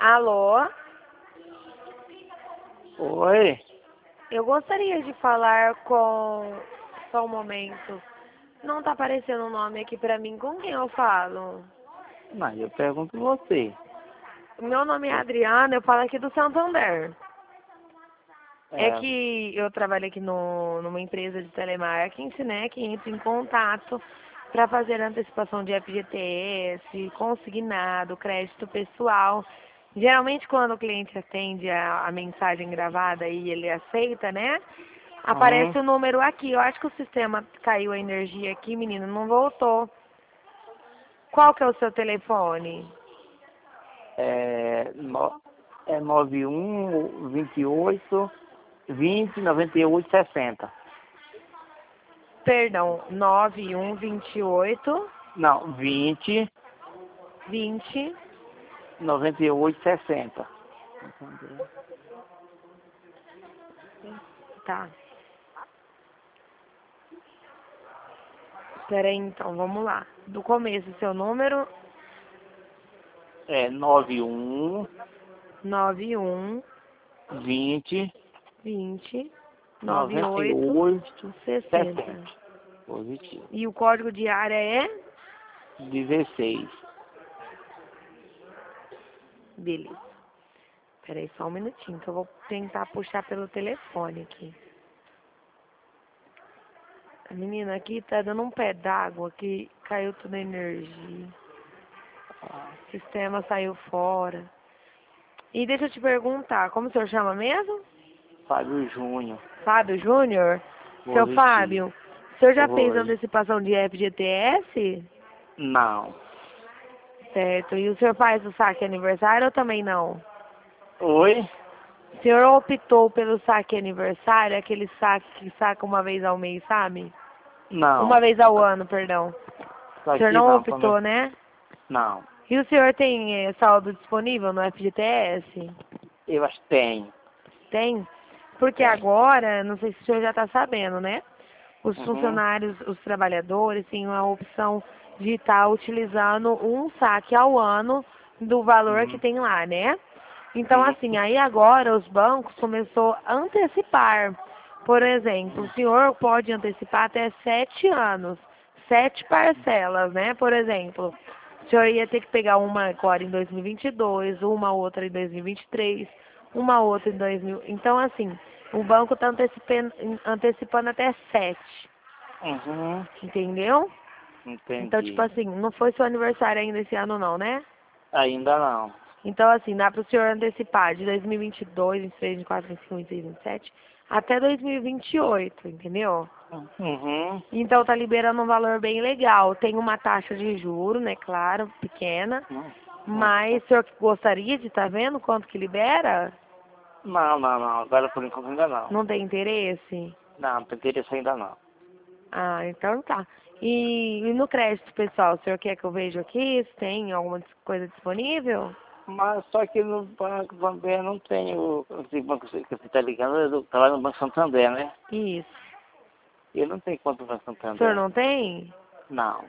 Alô? Oi? Eu gostaria de falar com... Só um momento. Não tá aparecendo o nome aqui pra mim. Com quem eu falo? Mas eu pergunto você. Meu nome é Adriana, eu falo aqui do Santander. É É, que eu trabalho aqui numa empresa de telemarketing, né, que entra em contato para fazer antecipação de FGTS, consignado, crédito pessoal. Geralmente quando o cliente atende a mensagem gravada e ele aceita, né, uhum, aparece o número aqui. Eu acho que o sistema caiu a energia aqui, menino, não voltou. Qual que é o seu telefone? é, no, é 91 28 20 98 60. Perdão, 9128 Não, 20 20. 98 60. Tá. Peraí, então, vamos lá. Do começo, seu número, É 91 91 20 20 98 98 60. 60. Positivo. E o código de área é? 16. Beleza. Peraí, só um minutinho, que eu vou tentar puxar pelo telefone aqui. A menina aqui tá dando um pé d'água que caiu toda a energia. O sistema saiu fora. E deixa eu te perguntar, como o senhor chama mesmo? Fábio Júnior. Fábio Júnior? Seu Positivo. Fábio, o senhor já fez Oi. antecipação de FGTS? Não. Certo. E o senhor faz o saque aniversário ou também não? Oi? O senhor optou pelo saque aniversário, aquele saque que saca uma vez ao mês, sabe? Uma Não. vez ao ano, perdão. Isso O senhor aqui não não. Também. optou, né? Não. E o senhor tem saldo disponível no FGTS? Eu acho que tem. Tem? Porque Tem. agora, não sei se o senhor já está sabendo, né? Os Uhum. funcionários, os trabalhadores têm a opção de estar utilizando um saque ao ano do valor que Uhum. tem lá, né? Então, Uhum. assim, aí agora os bancos começou a antecipar. Por exemplo, o senhor pode antecipar até 7 anos, 7 parcelas, né? Por exemplo, o senhor ia ter que pegar uma agora em 2022, uma outra em 2023, uma outra em 2000. Então, assim, o banco está antecipando até 7, Uhum. entendeu? Então, tipo Entendi. assim, não foi seu aniversário ainda esse ano não, né? Ainda não. Então, assim, dá para o senhor antecipar de 2022, 23, 24, 25, 26, 27 até 2028, entendeu? Uhum. Então, tá liberando um valor bem legal. Tem uma taxa de juro, né, claro, pequena. Uhum. Mas o senhor gostaria de estar vendo quanto que libera? Não, não, não. Agora por enquanto ainda não. Não tem interesse? Não, não tem interesse ainda não. Ah, então tá. E no crédito, pessoal, o senhor quer que eu veja aqui se tem alguma coisa disponível? Mas só que no banco também não tem esse banco que você está ligando, eu trabalho no Banco Santander, né? Isso. Eu não tenho conta no Banco O senhor Santander. não tem? Não.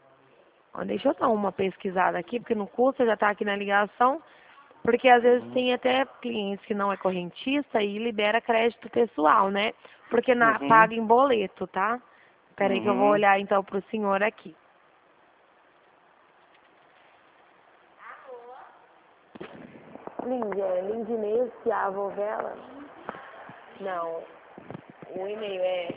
Ó, deixa eu dar uma pesquisada aqui, porque não custa, já tá aqui na ligação. Porque às vezes Uhum. tem até clientes que não é correntista e libera crédito pessoal, né? Porque Uhum. paga em boleto, tá? Peraí que eu vou Uhum. olhar então pro senhor aqui. Lindinês, Tiago Vela? Não. O e-mail é...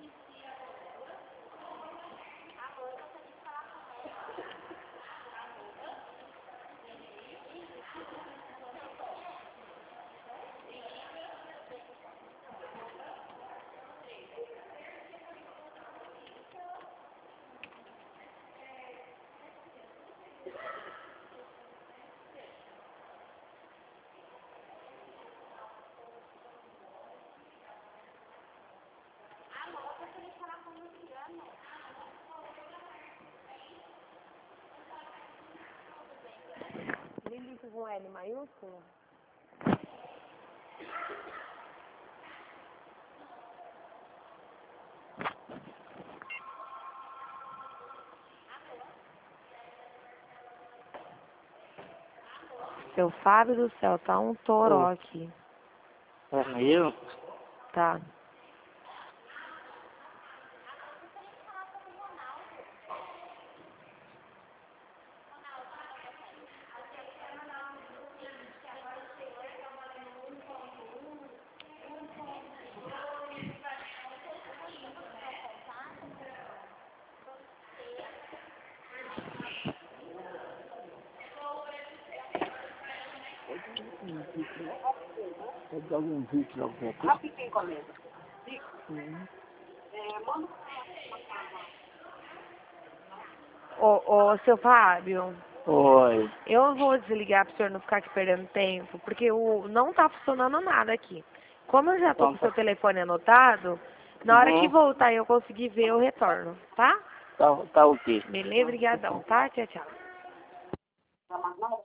Lindy com L maiúsculo? Seu Fábio do céu, tá um toró aqui. É mesmo? Tá. Pode dar algum vídeo alguma coisa? Rapidinho, colega. Ô, seu Fábio, Oi. eu vou desligar pro senhor não ficar aqui perdendo tempo, porque não tá funcionando nada aqui. Como eu já tô Então com o tá. seu telefone anotado, na hora que voltar e eu conseguir ver, eu retorno, tá? Tá ok. Beleza, brigadão, tá? Tchau, tchau.